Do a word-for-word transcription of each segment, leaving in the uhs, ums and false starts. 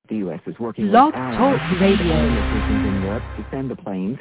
The U S is working with Blog allies Talk Radio in Europe to send the planes.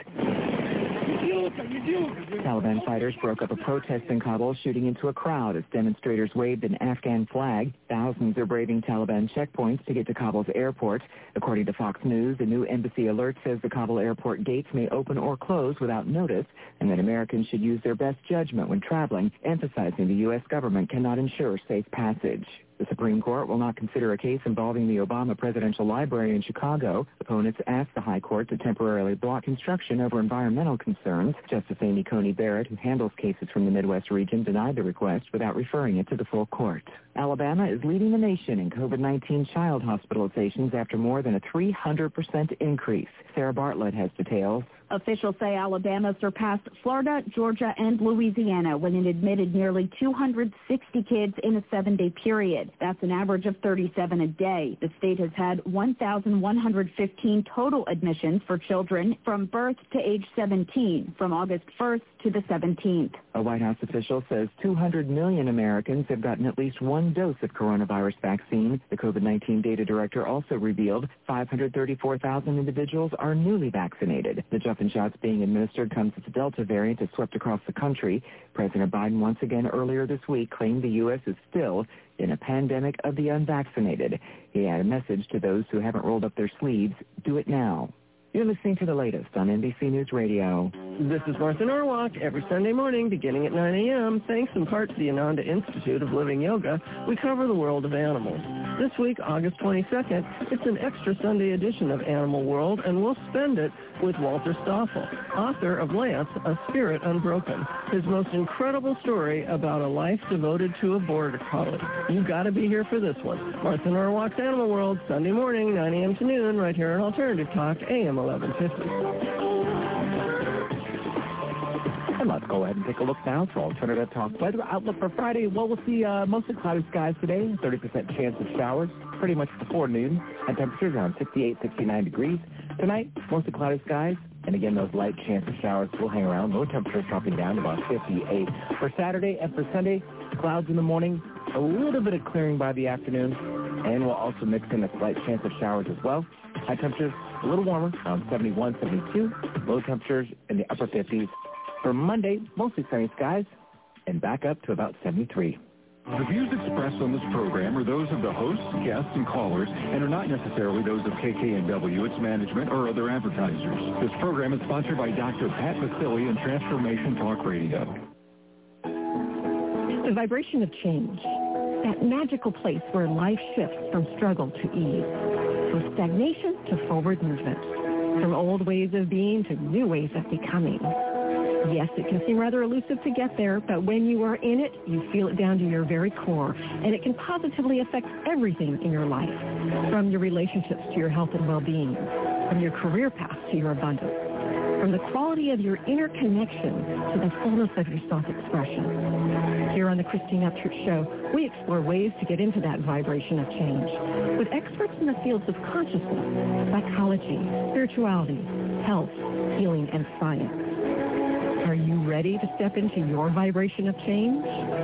Taliban fighters broke up a protest in Kabul, shooting into a crowd as demonstrators waved an Afghan flag. Thousands are braving Taliban checkpoints to get to Kabul's airport. According to Fox News, a new embassy alert says the Kabul airport gates may open or close without notice, and that Americans should use their best judgment when traveling, emphasizing the U S government cannot ensure safe passage. The Supreme Court will not consider a case involving the Obama Presidential Library in Chicago. Opponents asked the High Court to temporarily block construction over environmental concerns. Justice Amy Coney Barrett, who handles cases from the Midwest region, denied the request without referring it to the full court. Alabama is leading the nation in COVID nineteen child hospitalizations after more than a three hundred percent increase. Sarah Bartlett has details. Officials say Alabama surpassed Florida, Georgia, and Louisiana when it admitted nearly two hundred sixty kids in a seven-day period. That's an average of thirty-seven a day. The state has had one thousand one hundred fifteen total admissions for children from birth to age seventeen, from August first to the seventeenth. A White House official says two hundred million Americans have gotten at least one dose of coronavirus vaccine. The COVID nineteen data director also revealed five hundred thirty-four thousand individuals are newly vaccinated. The jump in shots being administered comes as the Delta variant has swept across the country. President Biden once again earlier this week claimed the U S is still in a pandemic of the unvaccinated. He had a message to those who haven't rolled up their sleeves: do it now. You're listening to the latest on N B C News Radio. This is Martha Norwalk. Every Sunday morning, beginning at nine a.m., thanks in part to the Ananda Institute of Living Yoga, we cover the world of animals. This week, August twenty-second, it's an extra Sunday edition of Animal World, and we'll spend it with Walter Stoffel, author of Lance, A Spirit Unbroken, his most incredible story about a life devoted to a border collie. You've got to be here for this one. Martha Norwalk's Animal World, Sunday morning, nine a.m. to noon, right here on Alternative Talk, A M eleven fifty. And let's go ahead and take a look now for Alternative Talk weather outlook for Friday. Well, we'll see uh, mostly cloudy skies today, thirty percent chance of showers, pretty much before noon, and temperatures around sixty-eight, sixty-nine degrees. Tonight, mostly cloudy skies, and again, those light chance of showers will hang around. Low temperatures dropping down to about fifty-eight. For Saturday and for Sunday, clouds in the morning, a little bit of clearing by the afternoon, and we'll also mix in a slight chance of showers as well. High temperatures a little warmer, around seventy-one, seventy-two. Low temperatures in the upper fifties. For Monday, mostly sunny skies, and back up to about seventy-three. The views expressed on this program are those of the hosts, guests, and callers, and are not necessarily those of K K N W, its management, or other advertisers. This program is sponsored by Doctor Pat Vasili and Transformation Talk Radio. The vibration of change, that magical place where life shifts from struggle to ease, from stagnation to forward movement, from old ways of being to new ways of becoming. Yes, it can seem rather elusive to get there, but when you are in it, you feel it down to your very core, and it can positively affect everything in your life, from your relationships to your health and well-being, from your career path to your abundance, from the quality of your inner connection to the fullness of your self-expression. Here on the Christine Upchurch Show, we explore ways to get into that vibration of change with experts in the fields of consciousness, psychology, spirituality, health, healing, and science. Are you ready to step into your vibration of change?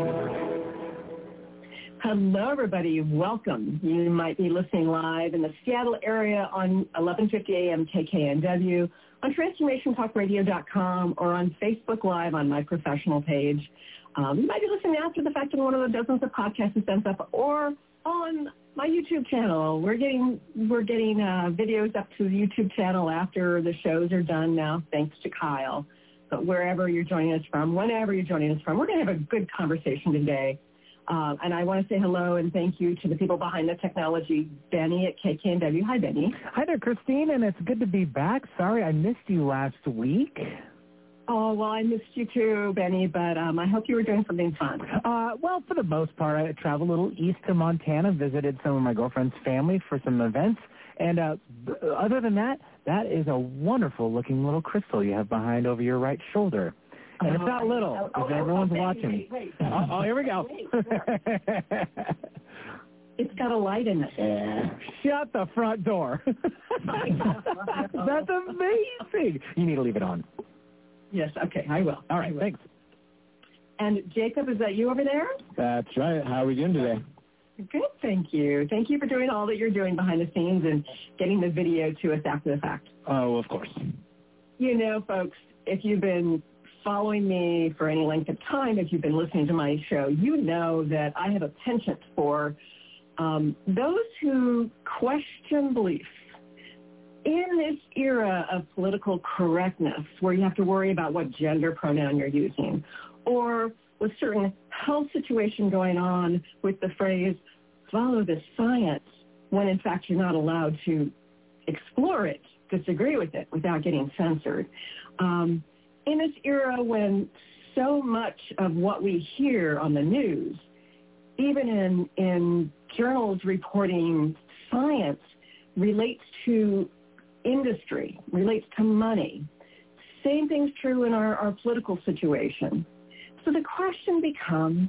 Hello, everybody. Welcome. You might be listening live in the Seattle area on eleven fifty a.m. K K N W, on transformation talk radio dot com, or on Facebook Live on my professional page. Um, you might be listening after the fact on one of the dozens of podcasts that sent up, or on my YouTube channel. We're getting we're getting uh, videos up to the YouTube channel after the shows are done now, thanks to Kyle. But wherever you're joining us from, whenever you're joining us from, we're going to have a good conversation today. Uh, and I want to say hello and thank you to the people behind the technology, Benny at K K N W. Hi, Benny. Hi there, Christine, and it's good to be back. Sorry I missed you last week. Oh, well, I missed you too, Benny, but um, I hope you were doing something fun. Uh, well, for the most part, I traveled a little east to Montana, visited some of my girlfriend's family for some events. And uh, other than that, that is a wonderful-looking little crystal you have behind over your right shoulder. And uh, it's not little, because oh, oh, everyone's oh, watching. Wait, wait. Oh, oh, here we go. It's got a light in it. Yeah. Shut the front door. That's amazing. You need to leave it on. Yes, okay, I will. All right, will. Thanks. And Jacob, is that you over there? That's right. How are we doing today? Good, thank you. Thank you for doing all that you're doing behind the scenes and getting the video to us after the fact. Oh, of course. You know, folks, if you've been following me for any length of time, if you've been listening to my show, you know that I have a penchant for um, those who question beliefs. In this era of political correctness, where you have to worry about what gender pronoun you're using, or with certain health situation going on with the phrase, follow the science, when in fact you're not allowed to explore it, disagree with it without getting censored. Um, in this era when so much of what we hear on the news, even in, in journals reporting science, relates to industry, relates to money. Same thing's true in our, our political situation. So the question becomes,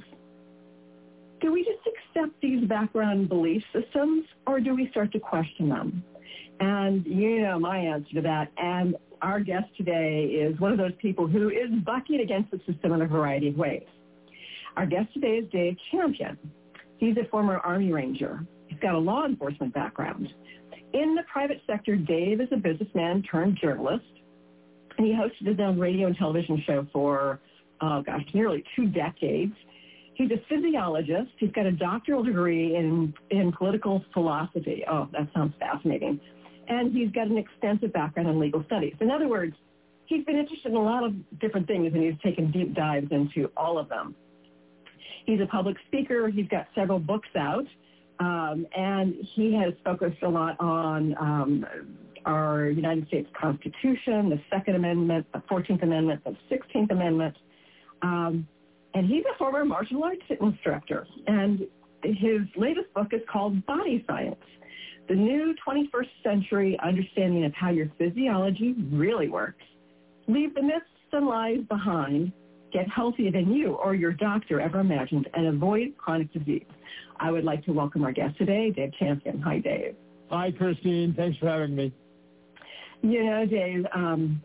do we just accept these background belief systems, or do we start to question them? And you know my answer to that. And our guest today is one of those people who is bucking against the system in a variety of ways. Our guest today is Dave Champion. He's a former Army Ranger. He's got a law enforcement background. In the private sector, Dave is a businessman turned journalist, and he hosted his own radio and television show for, oh gosh, nearly two decades. He's a physiologist. He's got a doctoral degree in, in political philosophy. Oh, that sounds fascinating. And he's got an extensive background in legal studies. In other words, he's been interested in a lot of different things, and he's taken deep dives into all of them. He's a public speaker. He's got several books out. Um, and he has focused a lot on um, our United States Constitution, the Second Amendment, the fourteenth Amendment, the sixteenth Amendment. Um, and he's a former martial arts instructor. And his latest book is called Body Science, the new twenty-first century understanding of how your physiology really works. Leave the myths and lies behind. Get healthier than you or your doctor ever imagined, and avoid chronic disease. I would like to welcome our guest today, Dave Champion. Hi, Dave. Hi, Christine. Thanks for having me. You know, Dave, um,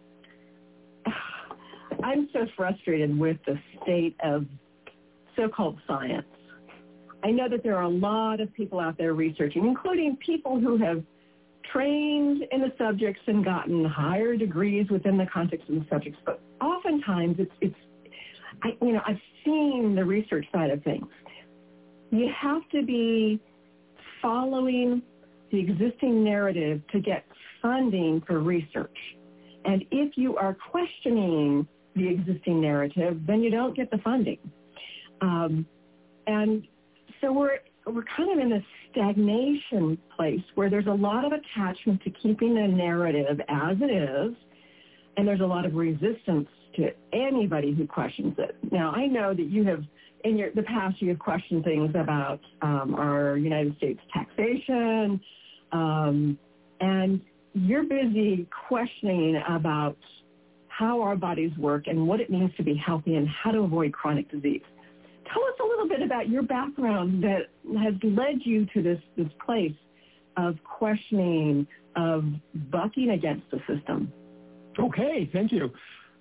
I'm so frustrated with the state of so-called science. I know that there are a lot of people out there researching, including people who have trained in the subjects and gotten higher degrees within the context of the subjects, but oftentimes it's, it's I, you know, I've seen the research side of things. You have to be following the existing narrative to get funding for research. And if you are questioning the existing narrative, then you don't get the funding. Um, and so we're we're kind of in a stagnation place where there's a lot of attachment to keeping the narrative as it is, and there's a lot of resistance to anybody who questions it. Now, I know that you have, in your, the past, you have questioned things about um, our United States taxation, um, and you're busy questioning about how our bodies work and what it means to be healthy and how to avoid chronic disease. Tell us a little bit about your background that has led you to this, this place of questioning, of bucking against the system. Okay, thank you.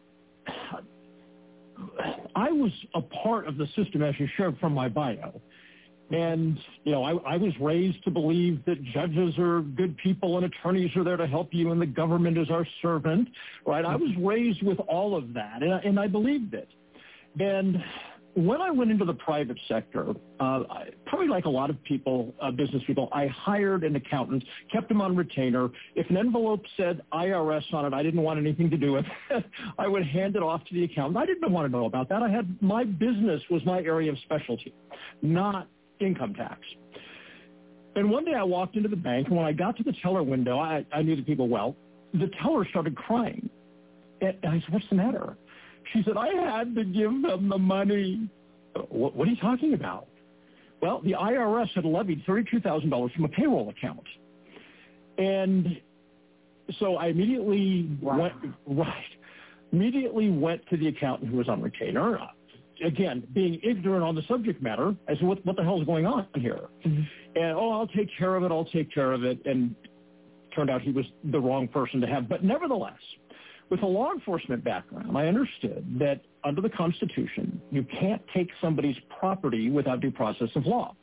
I was a part of the system, as you showed from my bio. And, you know, I, I was raised to believe that judges are good people and attorneys are there to help you and the government is our servant, right? I was raised with all of that, and, and I believed it. And when I went into the private sector, uh, I, probably like a lot of people, uh, business people, I hired an accountant, kept him on retainer. If an envelope said I R S on it, I didn't want anything to do with it. I would hand it off to the accountant. I didn't want to know about that. I had, my business was my area of specialty, not income tax. And one day I walked into the bank, and when I got to the teller window, I, I knew the people well. The teller started crying. And I said, what's the matter? She said, I had to give them the money. What, what are you talking about? Well, the I R S had levied thirty-two thousand dollars from a payroll account. And so I immediately wow. went, right, immediately went to the accountant who was on retainer. Again, being ignorant on the subject matter as to what, what the hell is going on here. Mm-hmm. And, oh, I'll take care of it, I'll take care of it. And turned out he was the wrong person to have. But nevertheless, with a law enforcement background, I understood that under the Constitution, you can't take somebody's property without due process of law.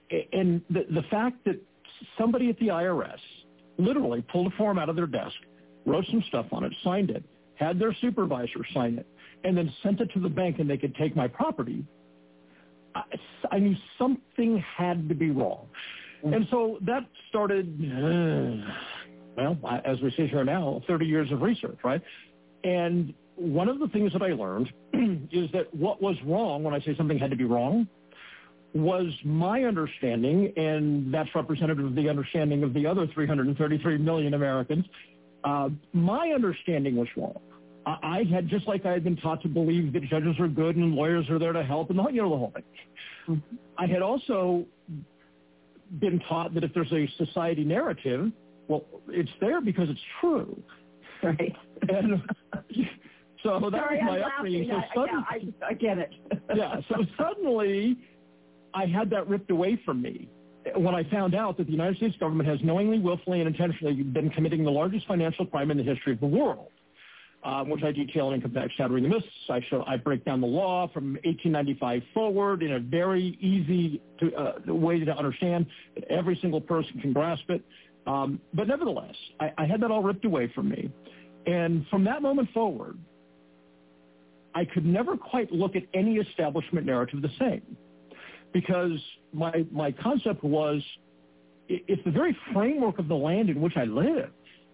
And the, the fact that somebody at the I R S literally pulled a form out of their desk, wrote some stuff on it, signed it, had their supervisor sign it, and then sent it to the bank and they could take my property, I, I knew something had to be wrong. And so that started, uh, well, as we sit here now, thirty years of research, right? And one of the things that I learned is that what was wrong, when I say something had to be wrong, was my understanding, and that's representative of the understanding of the other three hundred thirty-three million Americans, uh, my understanding was wrong. I, I had, just like I had been taught to believe that judges are good and lawyers are there to help, and the, you know, the whole thing. Mm-hmm. I had also been taught that if there's a society narrative, well, it's there because it's true. Right. And so that Sorry, was my I'm upbringing. laughing. So I, suddenly, I, I get it. yeah, so suddenly I had that ripped away from me when I found out that the United States government has knowingly, willfully, and intentionally been committing the largest financial crime in the history of the world, uh, which I detail in Income Tax Shattering the Myths. I show, I break down the law from eighteen ninety-five forward in a very easy to, uh, way to understand that every single person can grasp it. Um, but nevertheless, I, I had that all ripped away from me. And from that moment forward, I could never quite look at any establishment narrative the same. Because my my concept was, if the very framework of the land in which I live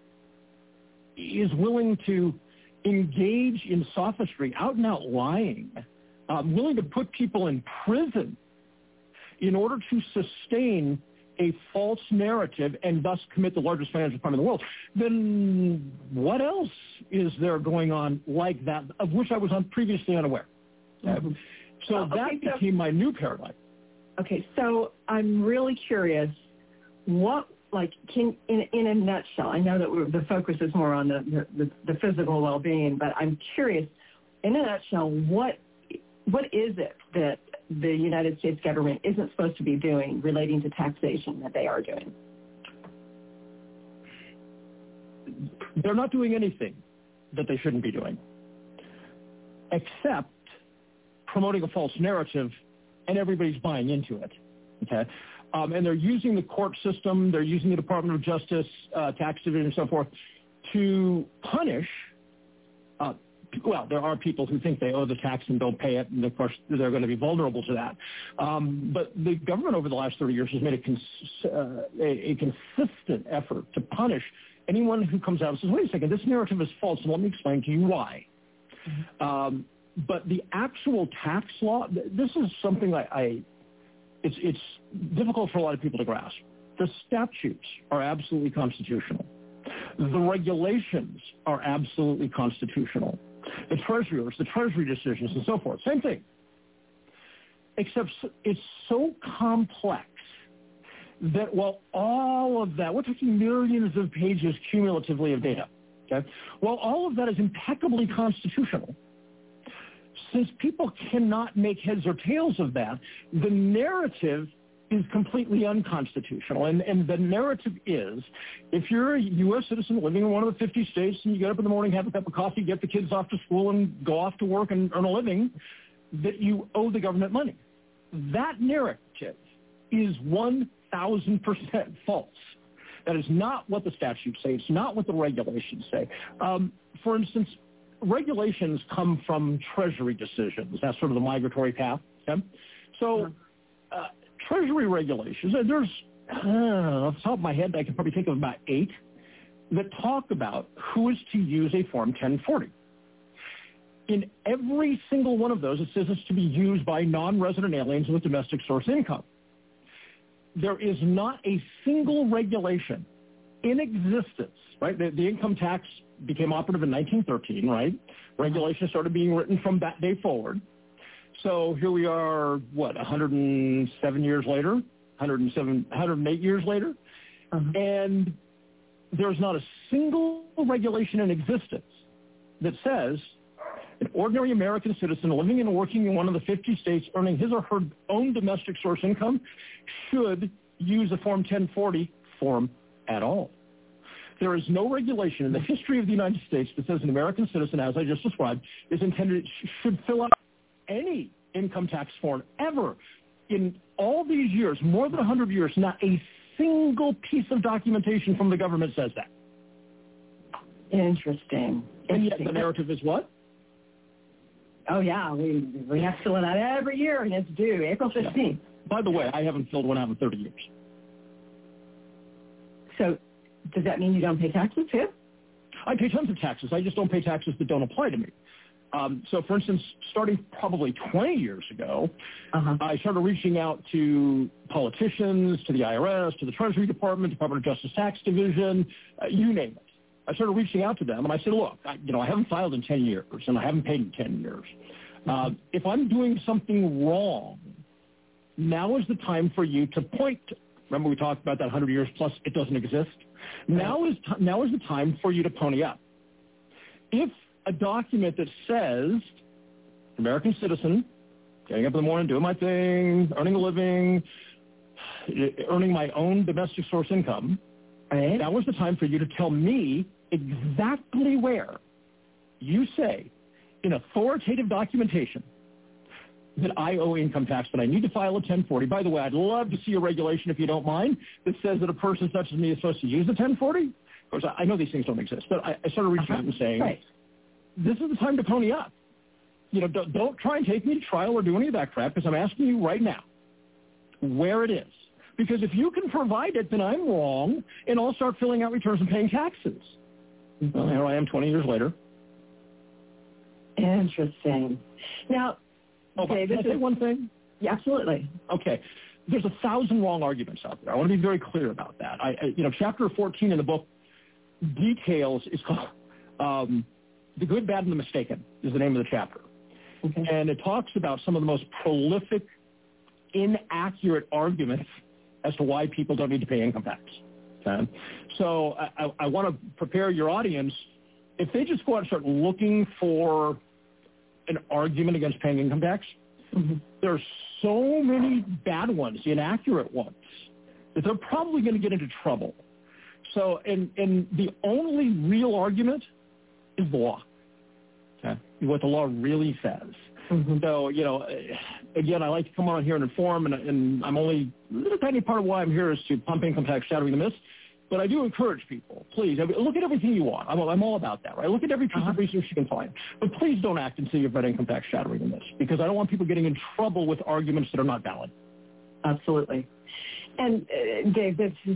is willing to engage in sophistry, out and out lying, um, willing to put people in prison in order to sustain a false narrative and thus commit the largest financial crime in the world, then what else is there going on like that, of which I was un- previously unaware? Mm-hmm. Uh, so oh, okay, that so, became my new paradigm. Okay, so I'm really curious, what, like, can, in, in a nutshell, I know that we're, the focus is more on the, the, the physical well-being, but I'm curious, in a nutshell, what what is it that the United States government isn't supposed to be doing relating to taxation that they are doing? They're not doing anything that they shouldn't be doing, except promoting a false narrative, and everybody's buying into it, okay? Um, and they're using the court system, they're using the Department of Justice, uh, tax division, and so forth, to punish uh, well, there are people who think they owe the tax and don't pay it, and of course they're going to be vulnerable to that. Um, but the government over the last thirty years has made a, cons- uh, a, a consistent effort to punish anyone who comes out and says, wait a second, this narrative is false, and let me explain to you why. Mm-hmm. Um, but the actual tax law, this is something I, I it's, it's difficult for a lot of people to grasp. The statutes are absolutely constitutional. The regulations are absolutely constitutional. The Treasury, the Treasury decisions and so forth, same thing. Except it's so complex that while all of that, we're talking millions of pages cumulatively of data, okay? While all of that is impeccably constitutional, since people cannot make heads or tails of that, the narrative is completely unconstitutional. And, and the narrative is, if you're a U S citizen living in one of the fifty states and you get up in the morning, have a cup of coffee, get the kids off to school and go off to work and earn a living, that you owe the government money. That narrative is one thousand percent false. That is not what the statutes say. It's not what the regulations say. Um, for instance, regulations come from Treasury decisions. That's sort of the migratory path. Okay? So uh, Treasury regulations, and there's, uh, off the top of my head, I can probably think of about eight that talk about who is to use a Form ten forty. In every single one of those, it says it's to be used by non-resident aliens with domestic source income. There is not a single regulation in existence, right? The, the income tax became operative in nineteen thirteen, right? Regulations started being written from that day forward. So here we are, what, one hundred seven years later, one hundred seven, one hundred eight years later, uh-huh. and there's not a single regulation in existence that says an ordinary American citizen living and working in one of the fifty states earning his or her own domestic source income should use a Form ten forty form at all. There is no regulation in the history of the United States that says an American citizen, as I just described, is intended, should fill out any income tax form ever in all these years, more than one hundred years, not a single piece of documentation from the government says that. Interesting. And yet the narrative is what? Oh, yeah, we we have to fill it out every year, and it's due April fifteenth. Yeah. By the way, I haven't filled one out in thirty years. So does that mean you don't pay taxes, too? I pay tons of taxes. I just don't pay taxes that don't apply to me. Um, so, for instance, starting probably twenty years ago, uh-huh. I started reaching out to politicians, to the I R S, to the Treasury Department, Department of Justice Tax Division, uh, you name it. I started reaching out to them, and I said, look, I, you know, I haven't filed in ten years, and I haven't paid in ten years. Uh, if I'm doing something wrong, now is the time for you to point to. Remember we talked about that one hundred years plus it doesn't exist? Now is t- now is the time for you to pony up. If a document that says, American citizen, getting up in the morning, doing my thing, earning a living, earning my own domestic source income, right. Now is the time for you to tell me exactly where you say in authoritative documentation that I owe income tax, but I need to file a ten forty. By the way, I'd love to see a regulation, if you don't mind, that says that a person such as me is supposed to use a ten forty. Of course, I know these things don't exist, but I, I started reaching uh-huh. out and saying, right. This is the time to pony up. You know, don't, don't try and take me to trial or do any of that crap, because I'm asking you right now where it is. Because if you can provide it, then I'm wrong, and I'll start filling out returns and paying taxes. Well, here I am twenty years later. Interesting. Now, oh, okay, can I say one thing? Yeah, absolutely. Okay. There's a thousand wrong arguments out there. I want to be very clear about that. I, I you know, chapter fourteen in the book details is called um, The Good, Bad, and the Mistaken is the name of the chapter. Okay. And it talks about some of the most prolific, inaccurate arguments as to why people don't need to pay income tax. Okay? So I, I, I want to prepare your audience. If they just go out and start looking for an argument against paying income tax, mm-hmm. there are so many bad ones, inaccurate ones, that they're probably going to get into trouble. So, and, and the only real argument is the law, okay? What the law really says. Mm-hmm. So, you know, again, I like to come on here and inform, and, and I'm only a little tiny part of why I'm here is to pump income tax, shattering the myths. But I do encourage people, please, I mean, look at everything you want. I'm, I'm all about that, right? Look at every piece uh-huh. of research you can find. But please don't act until you've read income tax, shattering the myths, because I don't want people getting in trouble with arguments that are not valid. Absolutely. And, uh, Dave, this is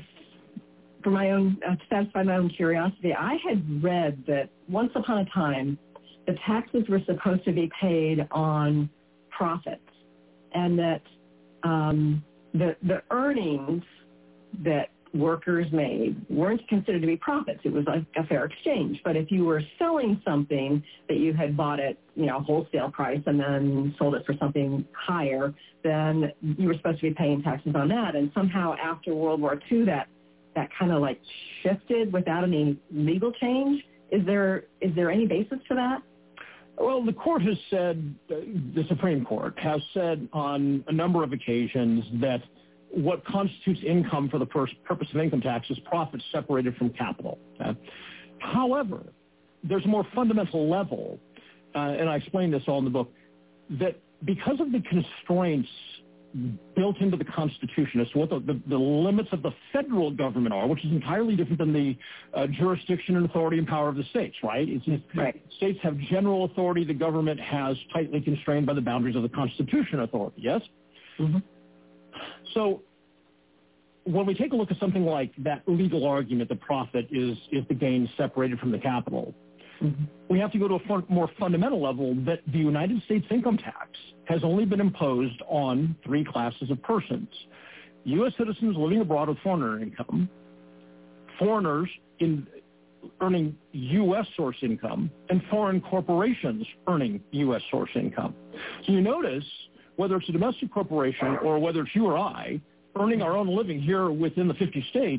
for my own, uh, to satisfy my own curiosity. I had read that once upon a time, the taxes were supposed to be paid on profits, and that um, the the earnings that workers made weren't considered to be profits. It was like a fair exchange. But if you were selling something that you had bought at, you know, wholesale price and then sold it for something higher, then you were supposed to be paying taxes on that. And somehow after World War Two, that that kind of like shifted without any legal change. Is there is there any basis to that? Well, the court has said, the Supreme Court has said on a number of occasions that what constitutes income for the pur- purpose of income tax is profits separated from capital. Okay? However, there's a more fundamental level, uh, and I explain this all in the book, that because of the constraints built into the Constitution as to what the, the, the limits of the federal government are, which is entirely different than the uh, jurisdiction and authority and power of the states, right? It's, it's, right? States have general authority. The government has tightly constrained by the boundaries of the Constitution authority, yes? Mm-hmm. So when we take a look at something like that legal argument, the profit is, is the gain separated from the capital, mm-hmm. we have to go to a fun, more fundamental level that the United States income tax has only been imposed on three classes of persons: U S citizens living abroad with foreign income, foreigners in earning U S source income, and foreign corporations earning U S source income. So you notice, whether it's a domestic corporation or whether it's you or I, earning our own living here within the fifty states,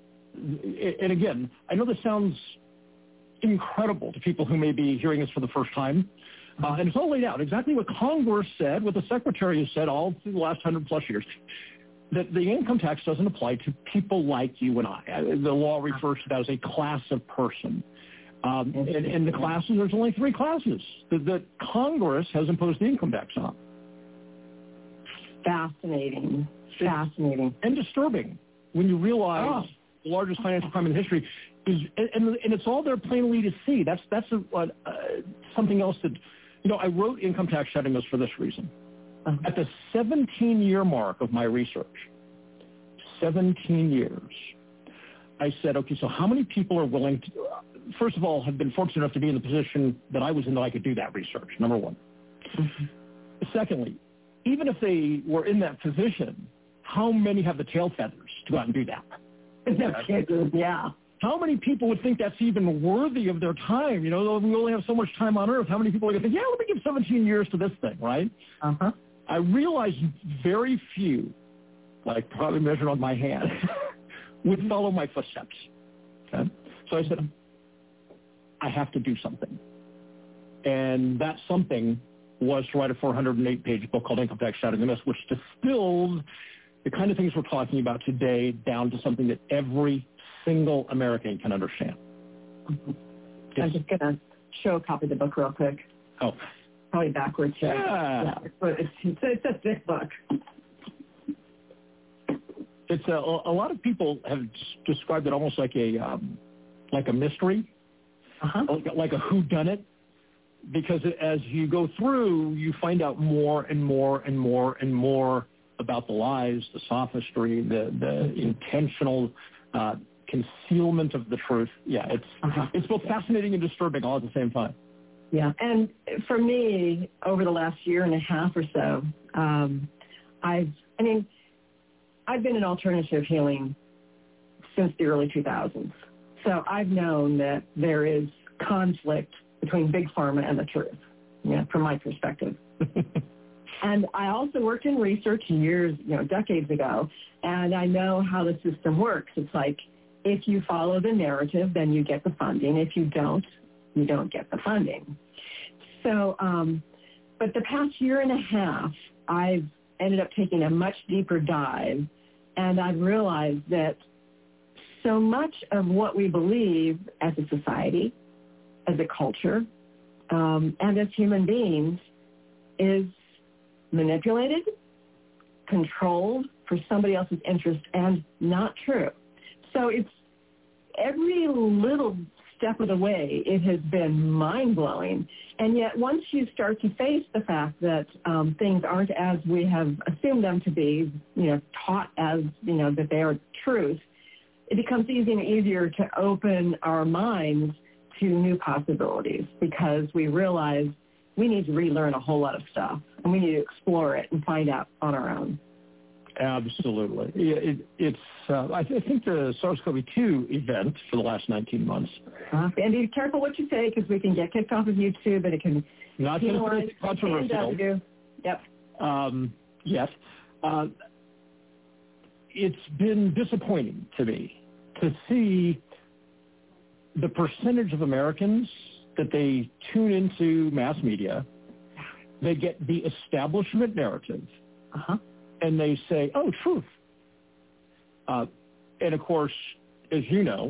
and again, I know this sounds incredible to people who may be hearing this for the first time, uh, and it's all laid out, exactly what Congress said, what the Secretary has said all through the last hundred plus years, that the income tax doesn't apply to people like you and I. The law refers to that as a class of person. Um, and, and the classes, there's only three classes that, that Congress has imposed the income tax on. Fascinating. Fascinating. And disturbing when you realize oh. the largest financial crime in history is, and, and it's all there plainly to see. That's that's a, uh, something else that, you know, I wrote Income Tax Shadow for this reason. Uh-huh. At the seventeen-year mark of my research, seventeen years, I said, okay, so how many people are willing to, uh, first of all, have been fortunate enough to be in the position that I was in that I could do that research, number one. Mm-hmm. Secondly, even if they were in that position, how many have the tail feathers to go out and do that? Yeah. How many people would think that's even worthy of their time? You know, we only have so much time on Earth. How many people are going to think, yeah, let me give seventeen years to this thing, right? Uh-huh. I realized very few, like probably measured on my hand, would follow my footsteps. Okay? So I said, I have to do something. And that something was to write a four hundred eight page book called Income Tax Shattering the Myths, which distilled the kind of things we're talking about today down to something that every single American can understand. Mm-hmm. I'm just going to show a copy of the book real quick. Oh. Probably backwards. Yeah. yeah. But it's, it's, it's a thick book. It's a, a lot of people have described it almost like a um, like a mystery, uh-huh. like, like a whodunit, because as you go through, you find out more and more and more and more about the lies, the sophistry, the the intentional uh, concealment of the truth. Yeah, it's uh-huh. it's both fascinating and disturbing all at the same time. Yeah, and for me, over the last year and a half or so, um, I've, I mean, I've been in alternative healing since the early two thousands. So I've known that there is conflict between Big Pharma and the truth, you know, from my perspective. And I also worked in research years, you know, decades ago, and I know how the system works. It's like if you follow the narrative, then you get the funding. If you don't, you don't get the funding. So, um, but the past year and a half, I've ended up taking a much deeper dive, and I've realized that so much of what we believe as a society, as a culture, um, and as human beings is manipulated, controlled for somebody else's interest, and not true. So it's every little step of the way, it has been mind-blowing. And yet once you start to face the fact that um, things aren't as we have assumed them to be, you know, taught as, you know, that they are truth, it becomes easier and easier to open our minds to new possibilities because we realize we need to relearn a whole lot of stuff, and we need to explore it and find out on our own. Absolutely. It, it's, uh, I, th- I think the SARS-C o V two event for the last nineteen months. Uh, and be careful what you say because we can get kicked off of YouTube and it can... Not just controversial. Yep. Um, yes. Uh, it's been disappointing to me to see the percentage of Americans that they tune into mass media, they get the establishment narrative, uh-huh. and they say, oh, truth. Uh, and, of course, as you know,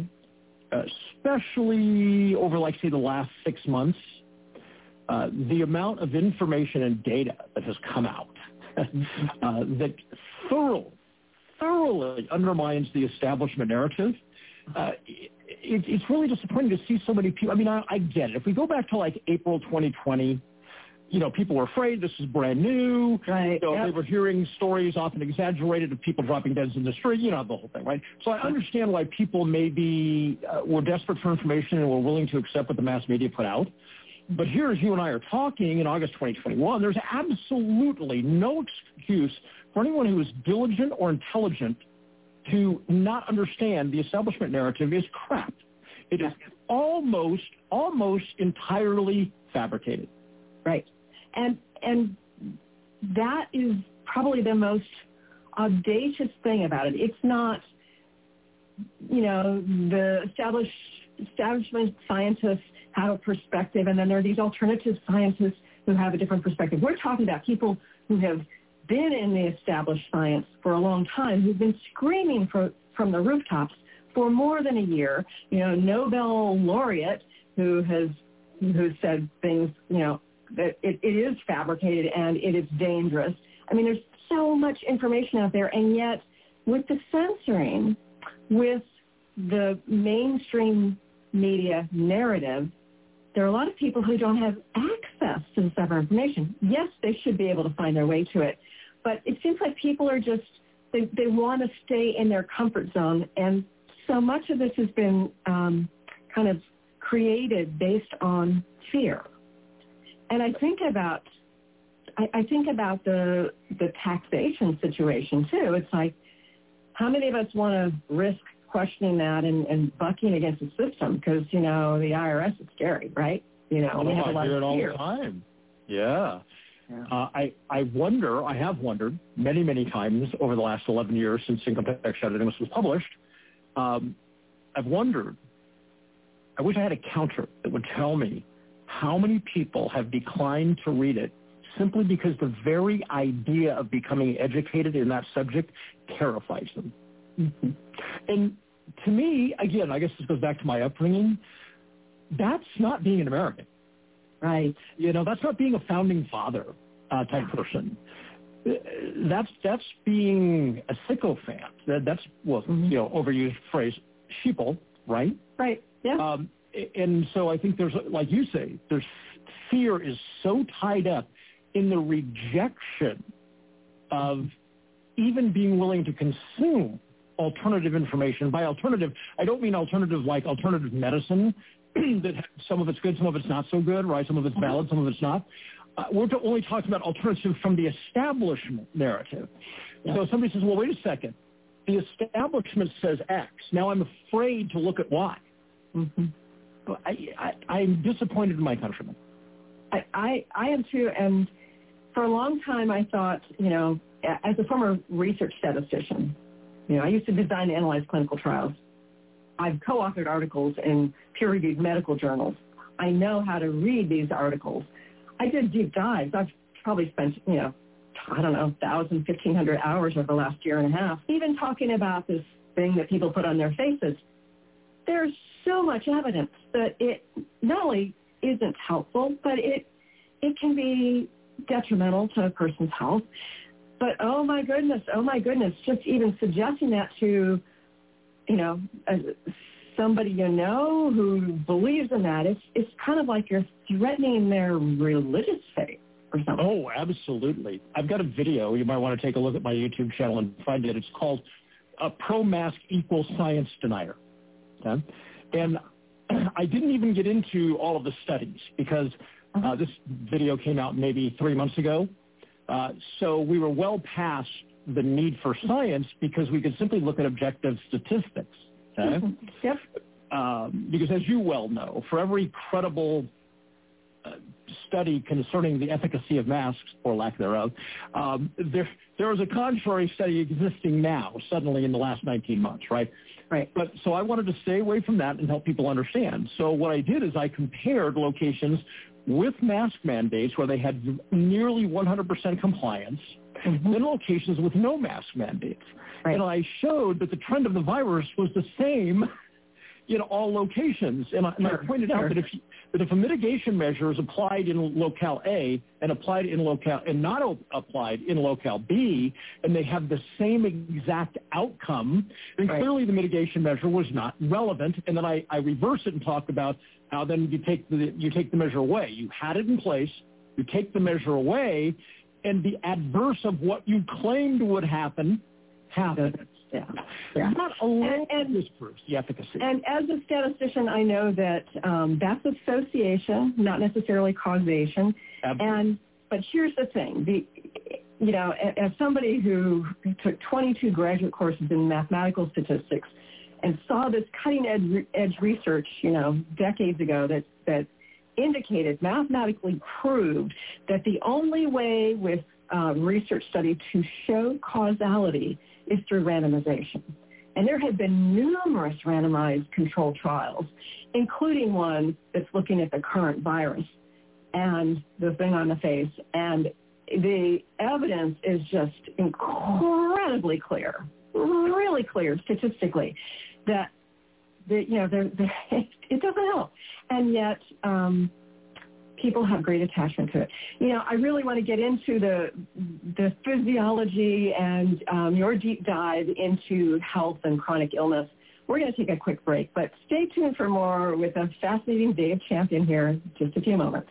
especially over, like, say, the last six months, uh, the amount of information and data that has come out uh, that thoroughly, thoroughly undermines the establishment narrative, uh, it, it's really disappointing to see so many people. I mean, I, I get it. If we go back to, like, April twenty twenty, you know, people were afraid this is brand new. Right. You know, yep. They were hearing stories often exaggerated of people dropping dead in the street, you know, the whole thing, right? So I understand why people maybe uh, were desperate for information and were willing to accept what the mass media put out. But here, as you and I are talking in August twenty twenty-one, there's absolutely no excuse for anyone who is diligent or intelligent to not understand the establishment narrative is crap. It is almost, almost entirely fabricated. Right. And and that is probably the most audacious thing about it. It's not, you know, the established establishment scientists have a perspective, and then there are these alternative scientists who have a different perspective. We're talking about people who have been in the established science for a long time, who've been screaming for, from the rooftops for more than a year. You know, Nobel laureate who has who said things, you know, that it, it is fabricated and it is dangerous. I mean, there's so much information out there, and yet with the censoring, with the mainstream media narrative, there are a lot of people who don't have access to this other information. Yes, they should be able to find their way to it, but it seems like people are just, they, they want to stay in their comfort zone, and so much of this has been um, kind of created based on fear. And I think about, I, I think about the the taxation situation too. It's like, how many of us want to risk questioning that and, and bucking against the system? Because, you know, the I R S is scary, right? You know, oh, we have I a lot hear of it all fear. the time. Yeah. yeah. Uh, I, I wonder, I have wondered many, many times over the last eleven years since Income Tax Editing was published, um, I've wondered, I wish I had a counter that would tell me how many people have declined to read it simply because the very idea of becoming educated in that subject terrifies them. Mm-hmm. And to me, again, I guess this goes back to my upbringing, that's not being an American. Right. You know, that's not being a founding father uh, type person. That's that's being a sycophant. That, that's, well, mm-hmm. you know, overused phrase, sheeple, right? Right, yeah. Um, and so I think there's, like you say, there's fear is so tied up in the rejection of even being willing to consume alternative information. By alternative, I don't mean alternative like alternative medicine, that some of it's good, some of it's not so good, right? Some of it's valid, some of it's not. Uh, we're only talking about alternatives from the establishment narrative. Yeah. So somebody says, well, wait a second. The establishment says X. Now I'm afraid to look at Y. Mm-hmm. But I, I, I'm disappointed in my countrymen. I, I, I am too, and for a long time I thought, you know, as a former research statistician, you know, I used to design and analyze clinical trials. I've co-authored articles in peer-reviewed medical journals. I know how to read these articles. I did deep dives. I've probably spent, you know, I don't know, one thousand, fifteen hundred hours over the last year and a half, even talking about this thing that people put on their faces. There's so much evidence that it not only isn't helpful, but it it can be detrimental to a person's health. But oh my goodness, oh my goodness, just even suggesting that to, you know, uh, somebody you know who believes in that, it's, it's kind of like you're threatening their religious faith or something. Oh, absolutely. I've got a video. You might want to take a look at my YouTube channel and find it. It's called uh, Pro-Mask Equals Science Denier. Okay? And I didn't even get into all of the studies because uh, this video came out maybe three months ago. Uh, so we were well past the need for science because we could simply look at objective statistics. Okay? Mm-hmm. Yep. Um, because as you well know, for every credible uh, study concerning the efficacy of masks, or lack thereof, um, there there is a contrary study existing now, suddenly in the last nineteen months, right? Right. But so I wanted to stay away from that and help people understand. So what I did is I compared locations with mask mandates where they had nearly one hundred percent compliance, mm-hmm. and locations with no mask mandates. Right. And I showed that the trend of the virus was the same in all locations. And I, and sure. I pointed sure. out that if you, that if a mitigation measure is applied in locale A and applied in locale and not o- applied in locale B, and they have the same exact outcome, then right. clearly the mitigation measure was not relevant. And then I, I reverse it and talk about how then you take the you take the measure away. You had it in place, you take the measure away, and the adverse of what you claimed would happen happened. Yeah. yeah. Not alone and, and, disproves the efficacy. And as a statistician, I know that um, that's association, not necessarily causation. Absolutely. And but here's the thing: the you know, as somebody who took twenty-two graduate courses in mathematical statistics and saw this cutting edge, edge research, you know, decades ago that that indicated, mathematically proved that the only way with um, research study to show causality is through randomization. And there have been numerous randomized controlled trials, including one that's looking at the current virus and the thing on the face. And the evidence is just incredibly clear, really clear statistically, that the, you know, they're, they're, it doesn't help. And yet, um, people have great attachment to it. You know, I really want to get into the the physiology and um, your deep dive into health and chronic illness. We're going to take a quick break, but stay tuned for more with a fascinating Dave Champion here in just a few moments.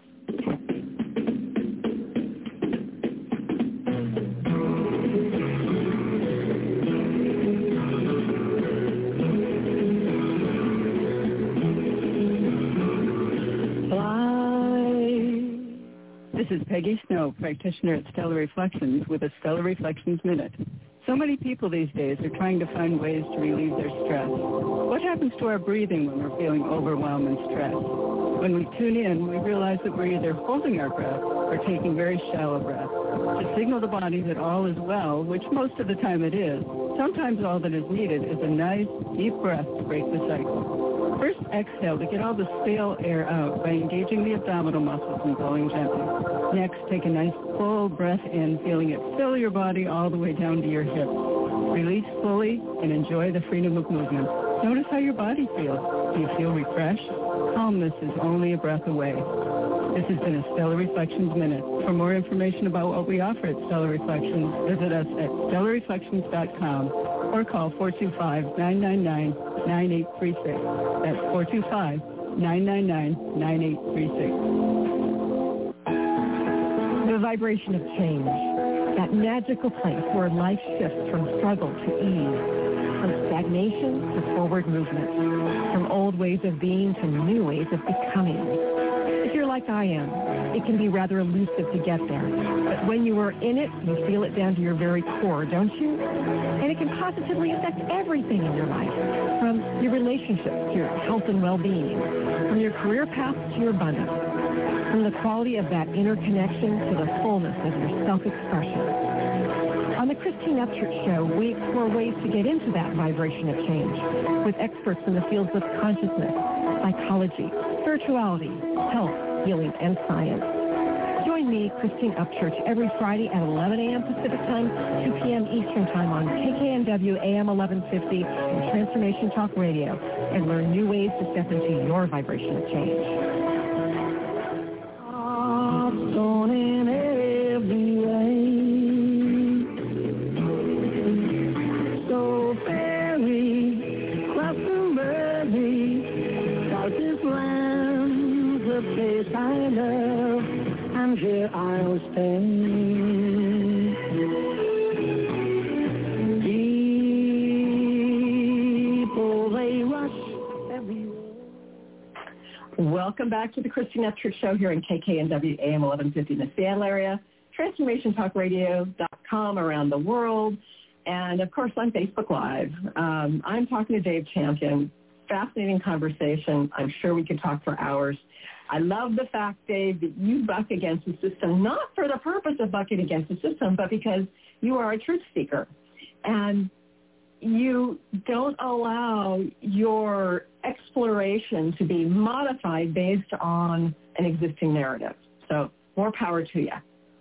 This is Peggy Snow, practitioner at Stellar Reflections with a Stellar Reflections Minute. So many people these days are trying to find ways to relieve their stress. What happens to our breathing when we're feeling overwhelmed and stressed? When we tune in, we realize that we're either holding our breath or taking very shallow breaths to signal the body that all is well, which most of the time it is. Sometimes all that is needed is a nice, deep breath to break the cycle. First, exhale to get all the stale air out by engaging the abdominal muscles and blowing gently. Next, take a nice full breath in, feeling it fill your body all the way down to your hips. Release fully and enjoy the freedom of movement. Notice how your body feels. Do you feel refreshed? Calmness is only a breath away. This has been a Stellar Reflections Minute. For more information about what we offer at Stellar Reflections, visit us at stellar reflections dot com or call four two five, nine nine nine, nine eight three six. That's four two five, nine nine nine, nine eight three six. The vibration of change, that magical place where life shifts from struggle to ease, from stagnation to forward movement, from old ways of being to new ways of becoming. If you're like I am, it can be rather elusive to get there. But when you are in it, you feel it down to your very core, don't you? And it can positively affect everything in your life, from your relationships to your health and well-being, from your career path to your abundance, from the quality of that inner connection to the fullness of your self-expression. On the Christine Upchurch Show, we explore ways to get into that vibration of change with experts in the fields of consciousness, psychology, spirituality, health, healing, and science. Join me, Christine Upchurch, every Friday at eleven a.m. Pacific Time, two p.m. Eastern Time on K K N W A M eleven fifty and Transformation Talk Radio, and learn new ways to step into your vibration of change. I love, and here I'll stay. People, they rush everywhere. Welcome back to the Christine Upchurch Show here in K K N W A M eleven fifty in the Seattle area, transformation talk radio dot com around the world, and of course on Facebook Live. Um, I'm talking to Dave Champion. Fascinating conversation. I'm sure we could talk for hours. I love the fact, Dave, that you buck against the system, not for the purpose of bucking against the system, but because you are a truth seeker. And you don't allow your exploration to be modified based on an existing narrative. So more power to you.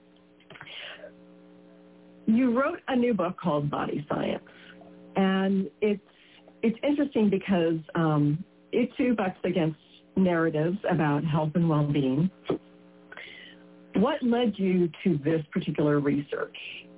You wrote a new book called Body Science. And it's, it's interesting because um, it too bucks against narratives about health and well-being. What led you to this particular research?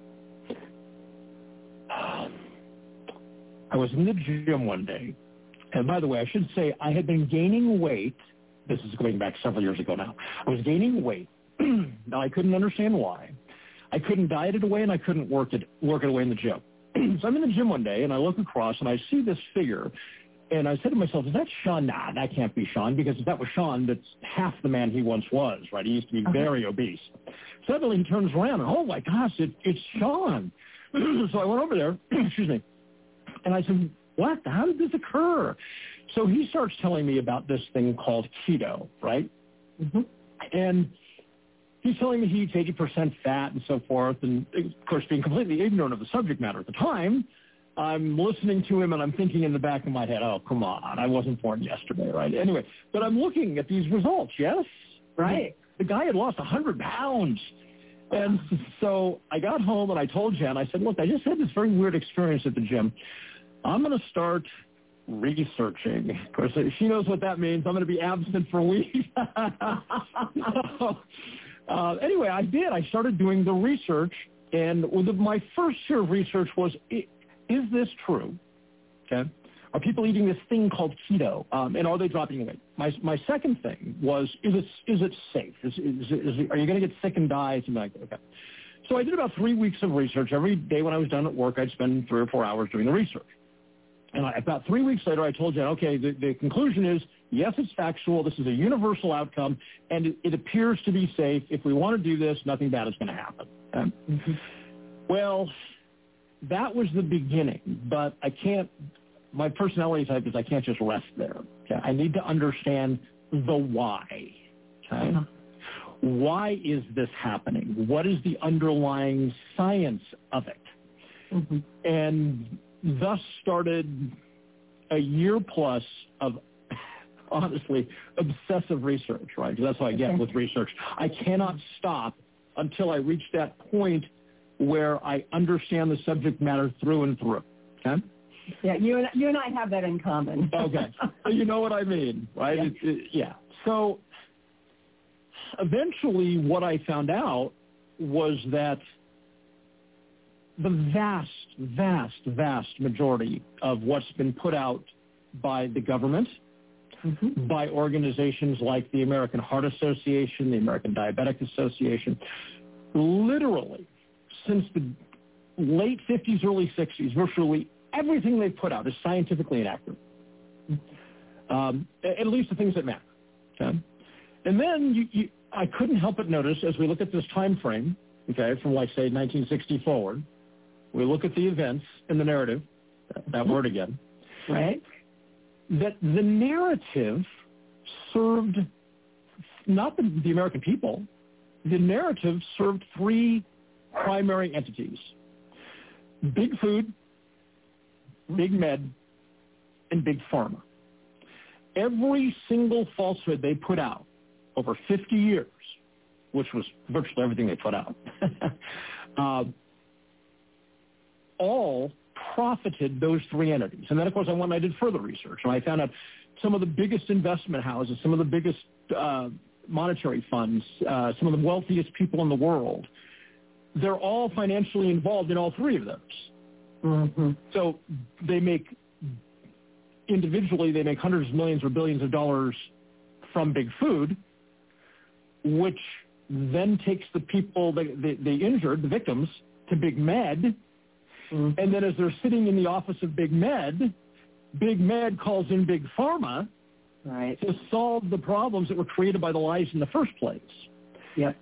I was in the gym one day, and by the way, I should say I had been gaining weight. This is going back several years ago now. I was gaining weight. Now, I couldn't understand why. I couldn't diet it away, and I couldn't work it, work it away in the gym. So I'm in the gym one day, and I look across, and I see this figure. And I said to myself, is that Sean? Nah, that can't be Sean, because if that was Sean, that's half the man he once was, right? He used to be okay. Very obese. Suddenly he turns around, and oh, my gosh, it, it's Sean. So I went over there, excuse me, and I said, what? How did this occur? So he starts telling me about this thing called keto, right? Mm-hmm. And he's telling me he eats eighty percent fat and so forth, and, of course, being completely ignorant of the subject matter at the time, I'm listening to him, and I'm thinking in the back of my head, oh, come on, I wasn't born yesterday, right? Anyway, but I'm looking at these results, yes? Right. The, the guy had lost one hundred pounds. And so I got home, and I told Jen, I said, look, I just had this very weird experience at the gym. I'm going to start researching. Of course, she knows what that means. I'm going to be absent for a week. so, uh, anyway, I did. I started doing the research, and the, my first year of research was, is this true? Okay. Are people eating this thing called keto, um, and are they dropping weight? My my second thing was, is it is it safe? Is, is, is it, are you going to get sick and die? Something like that. Okay. So I did about three weeks of research. Every day when I was done at work, I'd spend three or four hours doing the research. And I, about three weeks later, I told you, okay, the, the conclusion is, yes, it's factual. This is a universal outcome, and it, it appears to be safe. If we want to do this, nothing bad is going to happen. Okay? Mm-hmm. Well, that was the beginning, but I can't, my personality type is I can't just rest there. Okay? I need to understand the why. Okay? Uh-huh. Why is this happening? What is the underlying science of it? Mm-hmm. And thus started a year plus of, honestly, obsessive research, right? Because that's what I get okay. with research. I cannot stop until I reach that point where I understand the subject matter through and through. Okay? Yeah, you and, you and I have that in common. Okay. So you know what I mean, right? Yeah. It, it, yeah. So eventually what I found out was that the vast, vast, vast majority of what's been put out by the government, mm-hmm. by organizations like the American Heart Association, the American Diabetic Association, literally since the late fifties, early sixties, virtually everything they've put out is scientifically inaccurate, um, at least the things that matter. Okay? And then you, you, I couldn't help but notice, as we look at this time frame, okay, from like, say, nineteen sixty forward, we look at the events in the narrative, that, that word again, right? That the narrative served not the, the American people, the narrative served three primary entities: Big Food, Big Med, and Big Pharma. Every single falsehood they put out over fifty years, which was virtually everything they put out, uh, all profited those three entities. And then, of course, I went and I did further research, and I found out some of the biggest investment houses, some of the biggest uh, monetary funds, uh, some of the wealthiest people in the world, they're all financially involved in all three of those. Mm-hmm. So they make, individually, they make hundreds of millions or billions of dollars from Big Food, which then takes the people, they, they, they injured, the victims, to Big Med. Mm-hmm. And then as they're sitting in the office of Big Med, Big Med calls in Big Pharma right. to solve the problems that were created by the lies in the first place. Yep.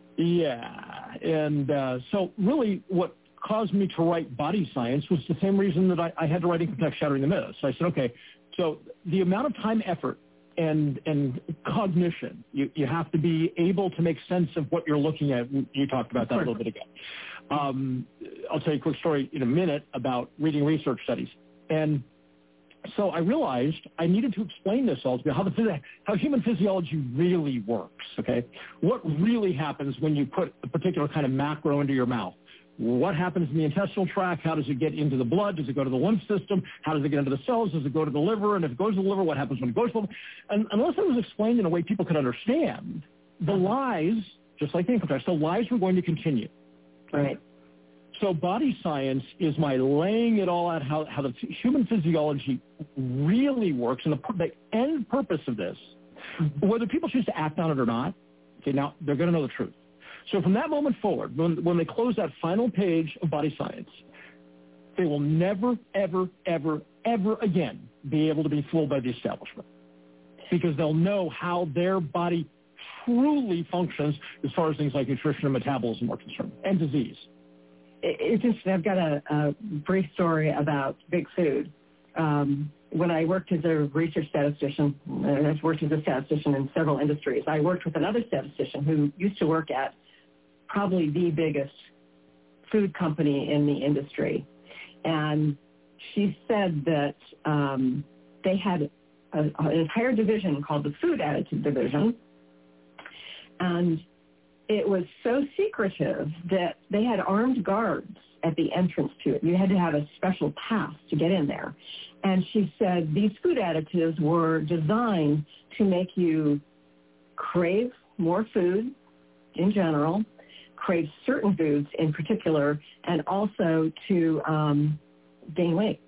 Yeah. And uh, so really what caused me to write Body Science was the same reason that I, I had to write Income Tax Shattering the Myths. So I said, okay, so the amount of time, effort, and and cognition, you, you have to be able to make sense of what you're looking at. You talked about that a little bit ago. Um, I'll tell you a quick story in a minute about reading research studies. And so I realized I needed to explain this all to me, how, the, how human physiology really works, okay? What really happens when you put a particular kind of macro into your mouth? What happens in the intestinal tract? How does it get into the blood? Does it go to the lymph system? How does it get into the cells? Does it go to the liver? And if it goes to the liver, what happens when it goes to the liver? And unless it was explained in a way people could understand, the lies, just like the income tax, the lies were going to continue. Right. So Body Science is my laying it all out, how, how the human physiology really works, and the, the end purpose of this, whether people choose to act on it or not, okay, now they're going to know the truth. So from that moment forward, when, when they close that final page of Body Science, they will never, ever, ever, ever again be able to be fooled by the establishment, because they'll know how their body truly functions as far as things like nutrition and metabolism are concerned, and disease. It's just, I've got a, a brief story about Big Food. Um, when I worked as a research statistician, and I've worked as a statistician in several industries, I worked with another statistician who used to work at probably the biggest food company in the industry. And she said that um, they had a, an entire division called the Food Additive Division. And it was so secretive that they had armed guards at the entrance to it. You had to have a special pass to get in there. And she said these food additives were designed to make you crave more food in general, crave certain foods in particular, and also to um, gain weight.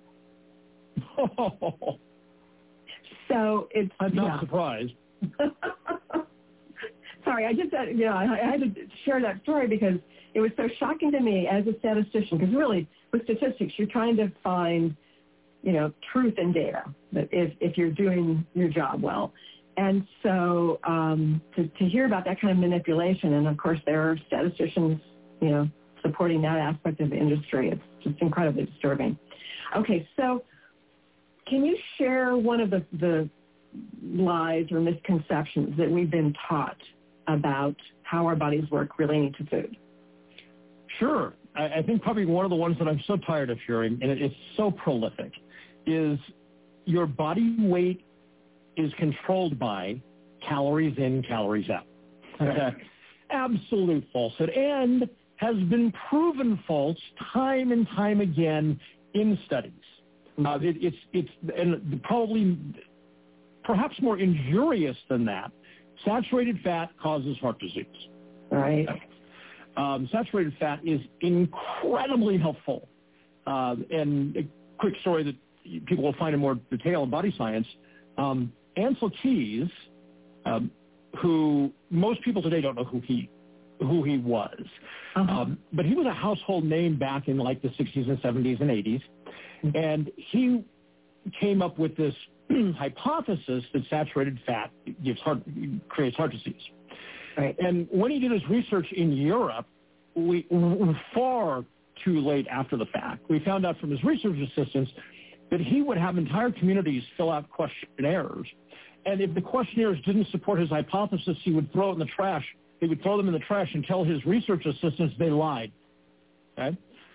So it's... I'm not yeah. surprised. Sorry, I just, you know, I, I had to share that story because it was so shocking to me as a statistician, because really, with statistics, you're trying to find, you know, truth in data, if, if you're doing your job well. And so um, to, to hear about that kind of manipulation, and of course there are statisticians, you know, supporting that aspect of the industry, it's just incredibly disturbing. Okay, so can you share one of the, the lies or misconceptions that we've been taught about how our bodies work relating to food? Sure. I, I think probably one of the ones that I'm so tired of hearing, and it, it's so prolific, is your body weight is controlled by calories in, calories out. Okay. Absolute falsehood, and has been proven false time and time again in studies. Uh, it, it's it's and probably perhaps more injurious than that. Saturated fat causes heart disease. Right. Um, saturated fat is incredibly helpful. Uh, and a quick story that people will find in more detail in Body Science. Um, Ancel Keys, um, who most people today don't know who he who he was, uh-huh. um, but he was a household name back in like the sixties and seventies and eighties, mm-hmm. and he came up with this hypothesis that saturated fat gives heart, creates heart disease. Right. And when he did his research in Europe, we were far too late after the fact. We found out from his research assistants that he would have entire communities fill out questionnaires. And if the questionnaires didn't support his hypothesis, he would throw it in the trash. He would throw them in the trash and tell his research assistants they lied. Okay?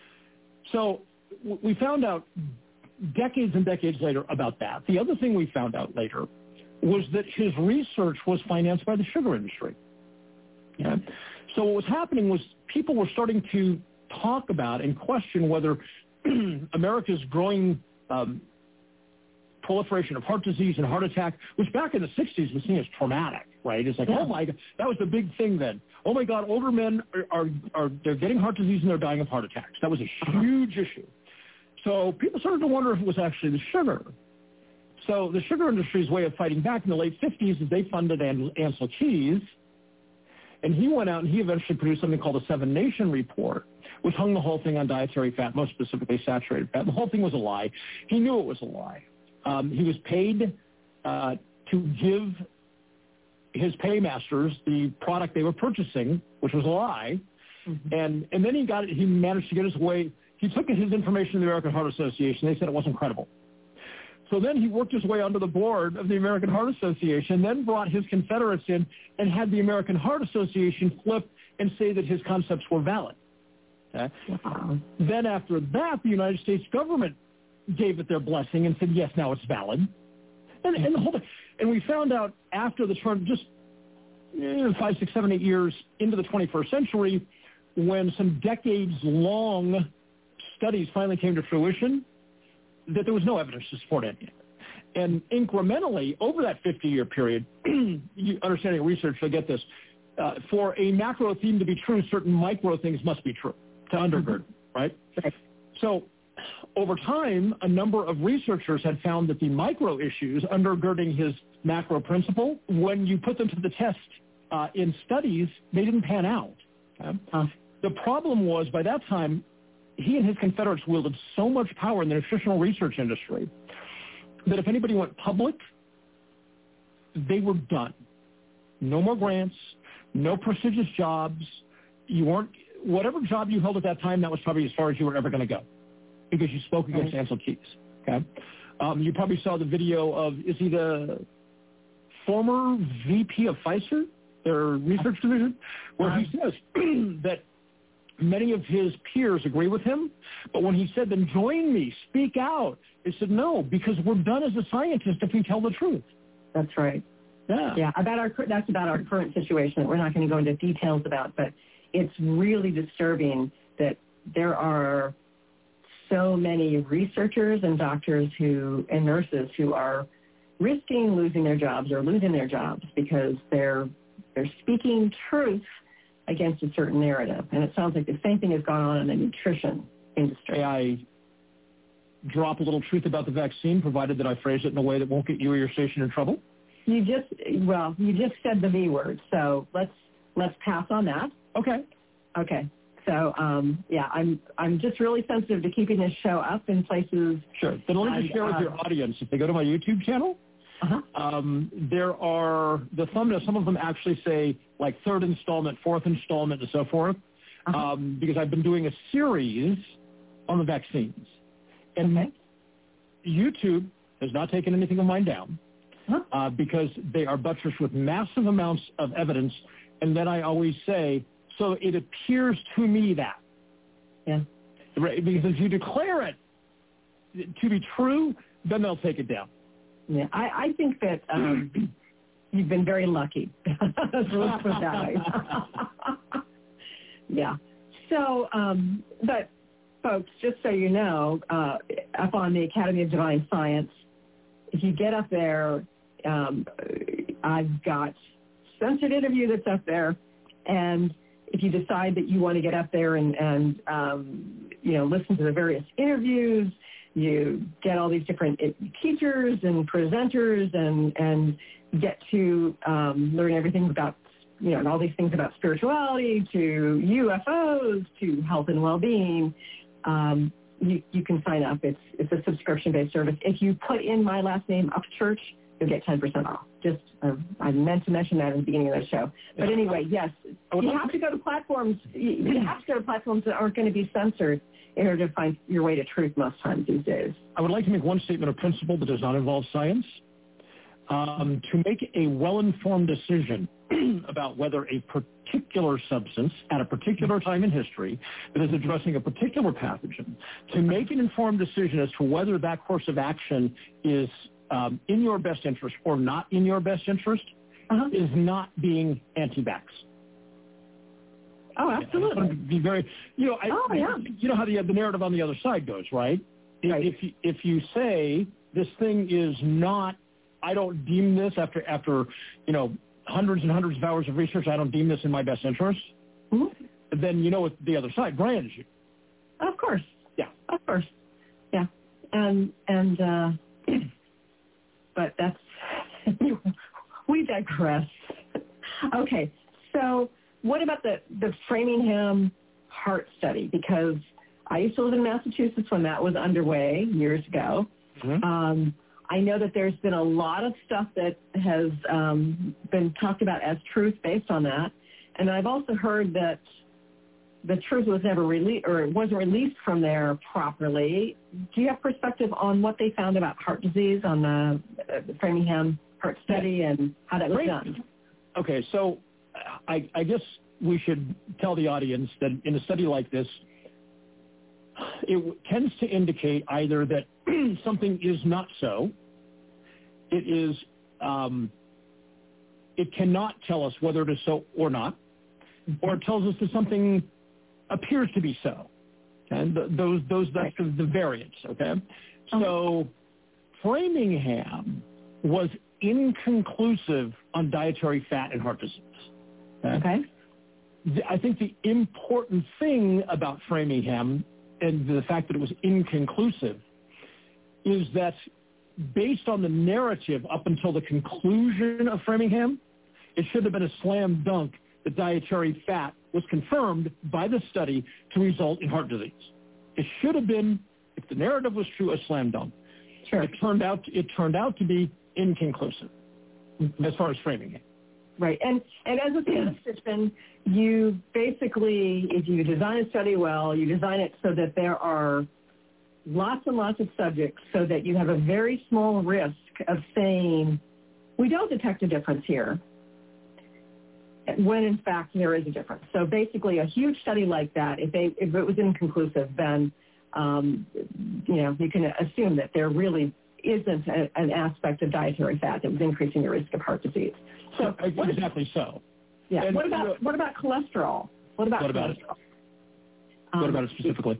So we found out decades and decades later about that. The other thing we found out later was that his research was financed by the sugar industry. Okay? So what was happening was people were starting to talk about and question whether America's growing um, proliferation of heart disease and heart attack, which back in the sixties was seen as traumatic, right? It's like, yeah. oh my God, that was the big thing then. Oh my God, older men are, are, are they're getting heart disease and they're dying of heart attacks. That was a huge issue. So people started to wonder if it was actually the sugar. So the sugar industry's way of fighting back in the late fifties is they funded Ancel Keys, and he went out and he eventually produced something called the Seven Nation Report, which hung the whole thing on dietary fat, most specifically saturated fat. The whole thing was a lie. He knew it was a lie. Um, he was paid uh, to give his paymasters the product they were purchasing, which was a lie. Mm-hmm. And and then he got it, he managed to get his way. He took his information to the American Heart Association. They said it wasn't credible. So then he worked his way onto the board of the American Heart Association, then brought his confederates in and had the American Heart Association flip and say that his concepts were valid. Okay? Wow. Then after that, the United States government gave it their blessing and said, yes, now it's valid. And, and the whole thing. And we found out after the turn, just you know, five, six, seven, eight years into the twenty-first century, when some decades-long studies finally came to fruition, that there was no evidence to support any of it. And incrementally, over that fifty-year period, you understanding research, you'll get this, uh, for a macro theme to be true, certain micro things must be true to undergird, mm-hmm. right? So over time, a number of researchers had found that the micro issues undergirding his macro principle, when you put them to the test uh, in studies, they didn't pan out. Okay? Uh, the problem was, by that time, he and his confederates wielded so much power in the nutritional research industry that if anybody went public, they were done. No more grants, no prestigious jobs. You weren't, whatever job you held at that time, that was probably as far as you were ever going to go because you spoke against Ancel Keys. Okay, um, you probably saw the video of, is he the former V P of Pfizer, their research division, where he says that many of his peers agree with him, but when he said, then join me, speak out, they said, no, because we're done as a scientist if we tell the truth. That's right. Yeah. Yeah, about our, that's about our current situation that we're not going to go into details about, but it's really disturbing that there are so many researchers and doctors who and nurses who are risking losing their jobs or losing their jobs because they're they're speaking truth against a certain narrative. And it sounds like the same thing has gone on in the nutrition industry. May I drop a little truth about the vaccine, provided that I phrase it in a way that won't get you or your station in trouble? You just, well, you just said the V word, so let's let's pass on that. Okay. Okay. So, um, yeah, I'm I'm just really sensitive to keeping this show up in places. Sure. Then let me just share with uh, your audience, if they go to my YouTube channel, uh-huh. um, there are, the thumbnails, some of them actually say like third installment, fourth installment, and so forth, uh-huh. um, because I've been doing a series on the vaccines. And okay. YouTube has not taken anything of mine down huh? uh, because they are buttressed with massive amounts of evidence. And then I always say, so it appears to me that. Yeah. Right, because if you declare it to be true, then they'll take it down. Yeah, I, I think that um, you've been very lucky. So let's put it that way. Yeah. So, um, but folks, just so you know, uh, up on the Academy of Divine Science, if you get up there, um, I've got censored interview that's up there, and if you decide that you want to get up there and, and um, you know, listen to the various interviews, you get all these different teachers and presenters and, and get to um, learn everything about, you know, and all these things about spirituality to U F Os to health and well-being. Um, you, you can sign up. It's, it's a subscription-based service. If you put in my last name, Upchurch, you'll get ten percent off. Just, uh, I meant to mention that at the beginning of the show. But anyway, yes, you have to go to platforms. You have to go to platforms that aren't going to be censored in order to find your way to truth most times these days. I would like to make one statement of principle that does not involve science. Um, to make a well-informed decision about whether a particular substance at a particular time in history that is addressing a particular pathogen, to make an informed decision as to whether that course of action is um, in your best interest or not in your best interest uh-huh. is not being anti-vax. Oh, absolutely. Yeah, be very, you know, I, oh, yeah. you know how the, the narrative on the other side goes, right? right. If, if, you, if you say this thing is not, I don't deem this after, after, you know, hundreds and hundreds of hours of research, I don't deem this in my best interest, mm-hmm. then you know what the other side brands you. Of course. Yeah. Of course. Yeah. And, and, uh, but that's, we digress. Okay. So what about the, the Framingham heart study? Because I used to live in Massachusetts when that was underway years ago. Mm-hmm. Um, I know that there's been a lot of stuff that has um, been talked about as truth based on that. And I've also heard that the truth was never released, or it wasn't released from there properly. Do you have perspective on what they found about heart disease on the, uh, the Framingham heart study yeah. and how that was Great. done? Okay, so I, I guess we should tell the audience that in a study like this, it tends to indicate either that something is not so, it is, um, it cannot tell us whether it is so or not, or it tells us that something appears to be so. And th- those, those, that's the, the variance, okay? So Framingham was inconclusive on dietary fat and heart disease. Okay? okay. I think the important thing about Framingham and the fact that it was inconclusive is that based on the narrative up until the conclusion of Framingham, it should have been a slam dunk that dietary fat was confirmed by the study to result in heart disease. It should have been, if the narrative was true, a slam dunk. Sure. It turned out, it turned out to be inconclusive mm-hmm. as far as Framingham. Right. And and as a statistician, you basically, if you design a study well, you design it so that there are lots and lots of subjects so that you have a very small risk of saying, we don't detect a difference here, when in fact there is a difference. So basically a huge study like that, if, they, if it was inconclusive, then, um, you know, you can assume that there really isn't a, an aspect of dietary fat that was increasing the risk of heart disease. So what exactly so? Yeah. And what about what about cholesterol? What about what about cholesterol? It? What Um, about it specifically?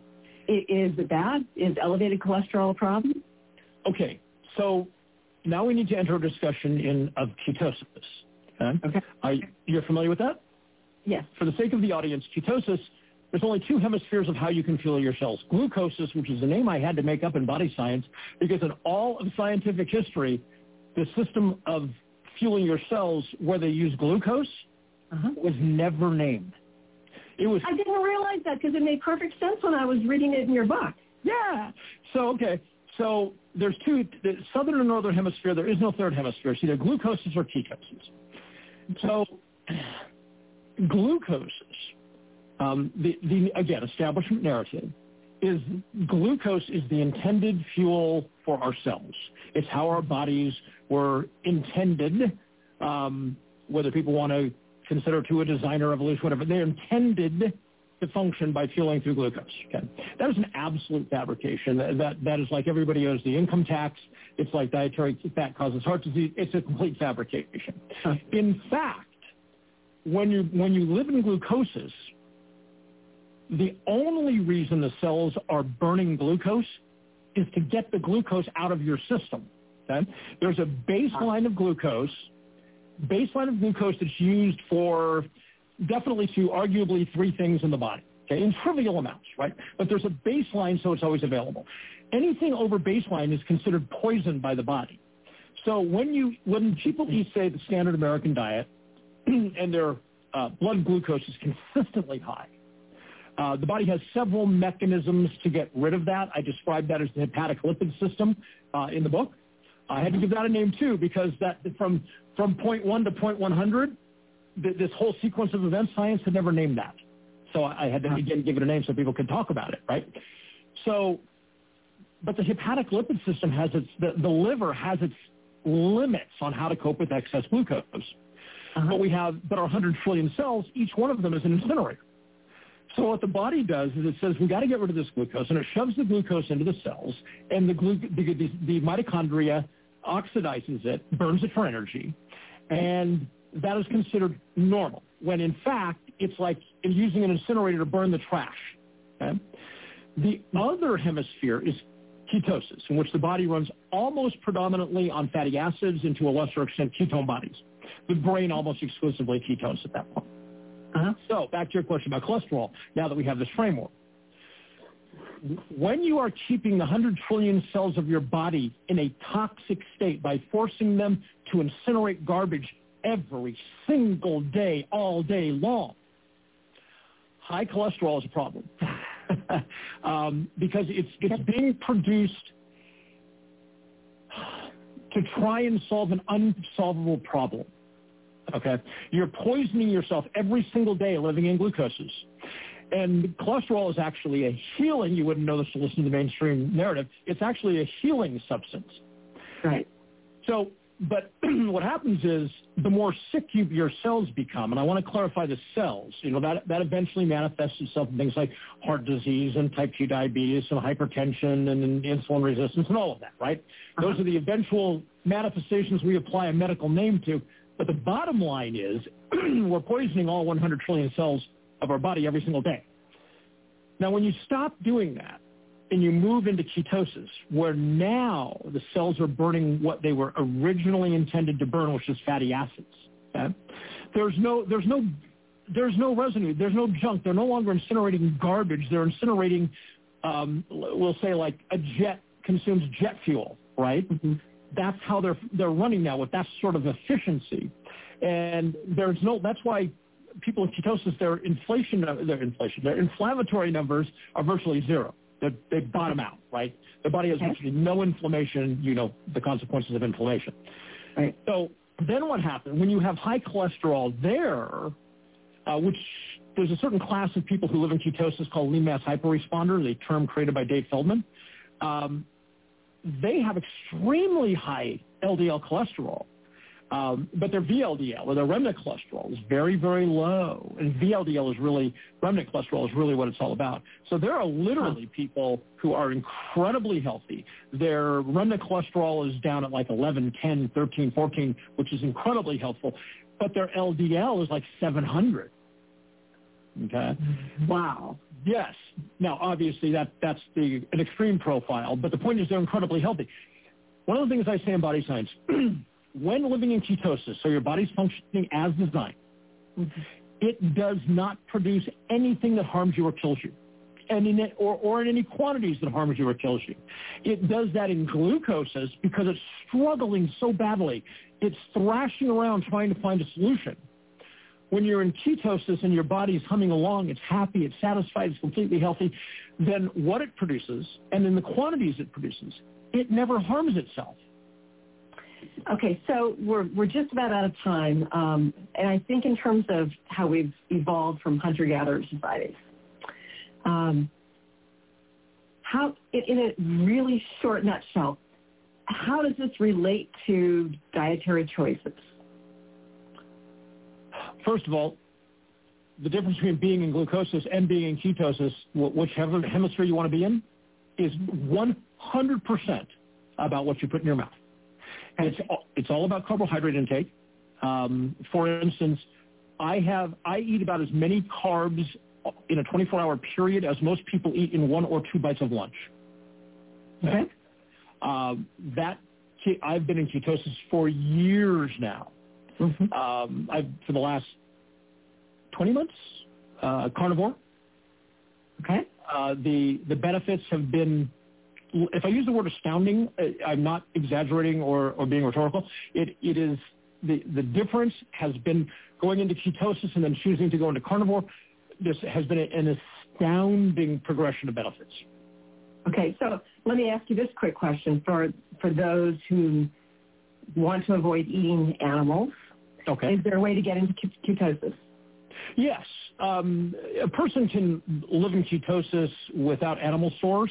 I- is it bad? Is elevated cholesterol a problem? Okay, so now we need to enter a discussion in of ketosis. Okay. Okay. Are, you're familiar with that? Yes. For the sake of the audience, ketosis, there's only two hemispheres of how you can fuel your cells. Glucosis, which is a name I had to make up in body science, because in all of scientific history, the system of fueling your cells where they use glucose uh-huh. was never named. It was. I didn't realize that because it made perfect sense when I was reading it in your book. Yeah. So, okay. So there's two, the southern and northern hemisphere. There is no third hemisphere. It's either glucoses or ketosis. So glucoses, um, the, the, again, establishment narrative, is glucose is the intended fuel for our cells. It's how our bodies were intended, um, whether people want to consider to a designer evolution, whatever, they're intended to function by fueling through glucose. Okay, that is an absolute fabrication. That, that that is like everybody owes the income tax. It's like dietary fat causes heart disease. It's a complete fabrication. Huh. In fact, when you when you live in glucosis, the only reason the cells are burning glucose is to get the glucose out of your system. Okay, there's a baseline of glucose. Baseline of glucose that's used for definitely to arguably three things in the body, okay, in trivial amounts, right? But there's a baseline, so it's always available. Anything over baseline is considered poison by the body. So when you when people eat, say, the standard American diet, and their uh, blood glucose is consistently high, uh, the body has several mechanisms to get rid of that. I described that as the hepatic lipid system uh, in the book. I had to give that a name too because that from from point one to point one hundred, th- this whole sequence of events, science had never named that. So I had to again give it a name so people could talk about it, right? So, but the hepatic lipid system has its the, the liver has its limits on how to cope with excess glucose. Uh-huh. But we have but our one hundred trillion cells, each one of them is an incinerator. So what the body does is it says, we got to get rid of this glucose, and it shoves the glucose into the cells, and the, glu- the, the, the mitochondria oxidizes it, burns it for energy, and that is considered normal, when in fact, it's like using an incinerator to burn the trash. Okay? The other hemisphere is ketosis, in which the body runs almost predominantly on fatty acids and to a lesser extent ketone bodies. The brain almost exclusively ketones at that point. Uh-huh. So back to your question about cholesterol, now that we have this framework. When you are keeping the one hundred trillion cells of your body in a toxic state by forcing them to incinerate garbage every single day, all day long, high cholesterol is a problem um, because it's, it's being produced to try and solve an unsolvable problem. Okay, you're poisoning yourself every single day living in glucoses. And cholesterol is actually a healing, you wouldn't know this to listen to the mainstream narrative, it's actually a healing substance. Right. So, but what happens is the more sick you, your cells become, and I want to clarify the cells, you know, that, that eventually manifests itself in things like heart disease and type two diabetes and hypertension and, and insulin resistance and all of that, right? Uh-huh. Those are the eventual manifestations we apply a medical name to. But the bottom line is we're poisoning all one hundred trillion cells of our body every single day. Now, when you stop doing that and you move into ketosis, where now the cells are burning what they were originally intended to burn, which is fatty acids, okay? there's no there's no there's no residue, there's no junk. They're no longer incinerating garbage. They're incinerating, um, we'll say, like a jet consumes jet fuel, right? Mm-hmm. That's how they're they're running now with that sort of efficiency, and there's no. That's why people in ketosis, their inflation, their inflation, their inflammatory numbers are virtually zero. They they bottom out, right? The body has virtually no inflammation. You know the consequences of inflammation. Right. So then what happens when you have high cholesterol there, uh, which there's a certain class of people who live in ketosis called lean mass hyperresponder, the term created by Dave Feldman. Um, they have extremely high L D L cholesterol, um, but their V L D L, or their remnant cholesterol, is very, very low. And V L D L is really, remnant cholesterol is really what it's all about. So there are literally people who are incredibly healthy. Their remnant cholesterol is down at like eleven, ten, thirteen, fourteen, which is incredibly helpful. But their L D L is like seven hundred. Okay? Wow. Yes. Now, obviously, that that's the an extreme profile, but the point is they're incredibly healthy. One of the things I say in Body Science, when living in ketosis, so your body's functioning as designed, mm-hmm. it does not produce anything that harms you or kills you, and in it, or, or in any quantities that harms you or kills you. It does that in glucosis because it's struggling so badly. It's thrashing around trying to find a solution. When you're in ketosis and your body's humming along, it's happy, it's satisfied, it's completely healthy, then what it produces, and in the quantities it produces, it never harms itself. Okay, so we're we're just about out of time, um, and I think in terms of how we've evolved from hunter-gatherer societies, um, how in a really short nutshell, how does this relate to dietary choices? First of all, the difference between being in glucosis and being in ketosis, whichever hemisphere you want to be in, is one hundred percent about what you put in your mouth. And it's it's all about carbohydrate intake. Um, for instance, I have I eat about as many carbs in a twenty-four hour period as most people eat in one or two bites of lunch. Okay. Uh, that I've been in ketosis for years now. Mm-hmm. Um, I've for the last twenty months, uh, carnivore. Okay. Uh, the the benefits have been, if I use the word astounding, I'm not exaggerating or, or being rhetorical. It it is the the difference has been going into ketosis and then choosing to go into carnivore. This has been an astounding progression of benefits. Okay, so let me ask you this quick question for for those who want to avoid eating animals. Okay. Is there a way to get into ketosis? Yes. Um, a person can live in ketosis without animal source.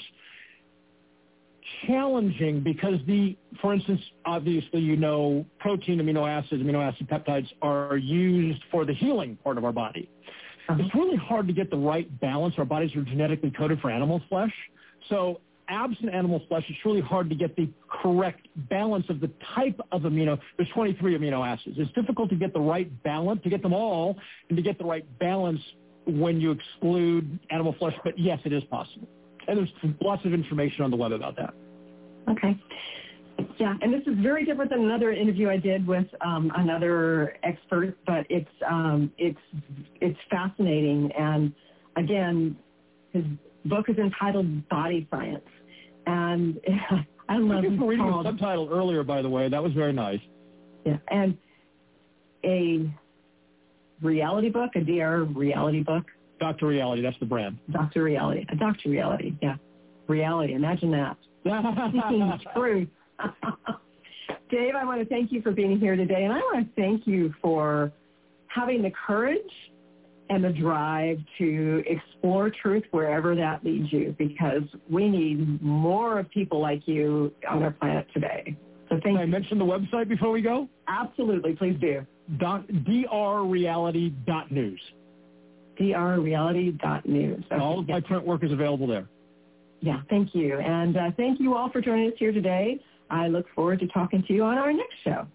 Challenging because the, for instance, obviously, you know, protein, amino acids, amino acid peptides are used for the healing part of our body. Uh-huh. It's really hard to get the right balance. Our bodies are genetically coded for animal flesh. So absent animal flesh, it's really hard to get the correct balance of the type of amino. There's twenty-three amino acids. It's difficult to get the right balance, to get them all, and to get the right balance when you exclude animal flesh. But yes, it is possible. And there's lots of information on the web about that. Okay. Yeah, and this is very different than another interview I did with um, another expert, but it's um, it's it's fascinating. And again, his book is entitled Body Science, and I love. Thank you for reading the subtitle earlier, by the way. That was very nice. Yeah, and a reality book, a D R reality book. Doctor Reality, that's the brand. Doctor Reality, a Doctor Reality, yeah. Reality, imagine that. Truth. Dave, I want to thank you for being here today, and I want to thank you for having the courage and the drive to explore truth wherever that leads you, because we need more of people like you on our planet today. So thank Can you. I mention the website before we go? Absolutely, please do. D R reality dot news. D R reality dot news. Okay. All of my print work is available there. Yeah, thank you. And uh, thank you all for joining us here today. I look forward to talking to you on our next show.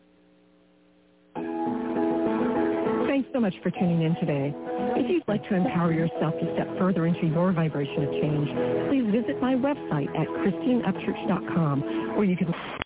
Thanks so much for tuning in today. If you'd like to empower yourself to step further into your vibration of change, please visit my website at christine upchurch dot com, where you can